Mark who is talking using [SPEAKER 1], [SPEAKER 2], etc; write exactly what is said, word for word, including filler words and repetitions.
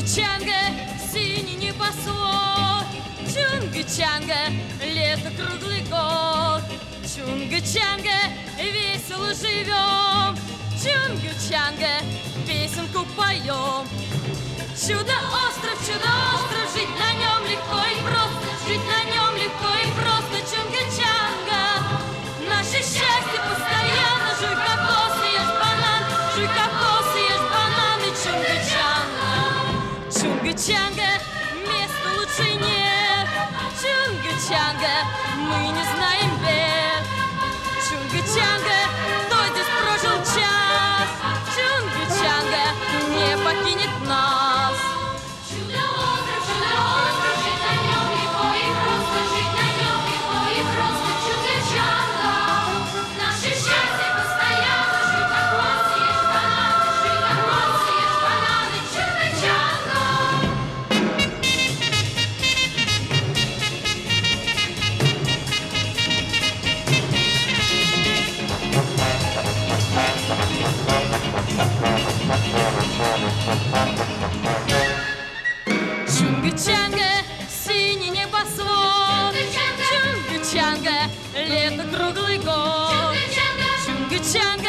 [SPEAKER 1] Чунга-чанга, синий небосвод, Чунга-чанга, лето круглый год. Чунга-чанга, весело живем, Чунга-чанга, песенку поем. Чудо-остров, чудо-остров, жить на нем легко и просто, жить на нем легко и просто. Чунга-чанга, наше счастье постоянно. Жуй кокос, ешь банан, жуй кокос, ешь банан и Чунга-чанга. Чунга-чанга, места лучше нет. Чунга-чанга, мы не знаем бед. Чунга-чанга, кто здесь прожил час, Чунга-чанга не покинет нас.
[SPEAKER 2] Чудо-остров, чудо-остров, жить на нем легко и просто, жить на нем легко и просто. Чунга-чанга, наше счастье постоянно. Жуй кокос, ешь банан, жуй кокос, ешь банан и Чунга-чанга.
[SPEAKER 1] Чунга-чанга, синий небосвод,
[SPEAKER 2] Чунга-чанга,
[SPEAKER 1] Чунга-чанга, лето круглый год.
[SPEAKER 2] Чунга-чанга,
[SPEAKER 1] Чунга-чанга,